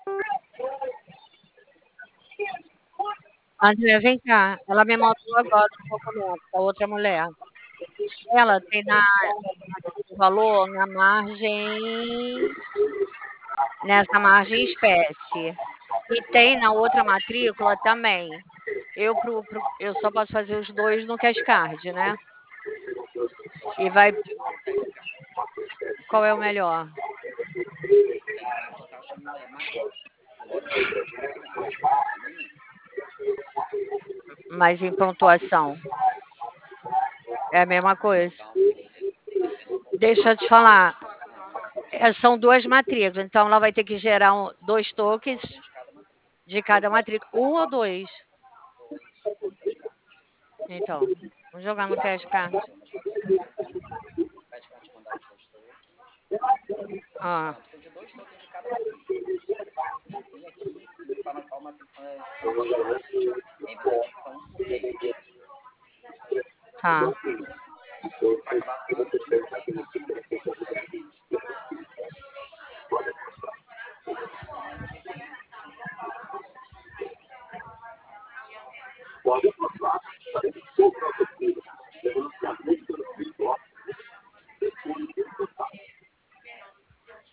André, vem cá. Ela me mandou agora um documento da outra mulher. Ela tem aqui o valor na margem, nessa margem espécie. E tem na outra matrícula também. Eu só posso fazer os dois no Cashcard, né? E vai. Qual é o melhor? A taxa é maior. Agora, se você quiser fazer no Cashback também, Mas em pontuação. É a mesma coisa. então você se Deixa eu pontuar. te falar. Ah, São duas matrículas, então ela vai ter que gerar dois tokens um de cada matrícula. de cada matrícula. Um ou dois? Dois no Cashback. Então, vamos jogar no Cashcard. Pede para te mandar os dois tokens. Ah, Precisa de dois tokens de cada matrícula. E aqui me fala qual matrícula é mais fácil. E aí você digita um por vez. tá. Vai acabar sendo 5 vezes.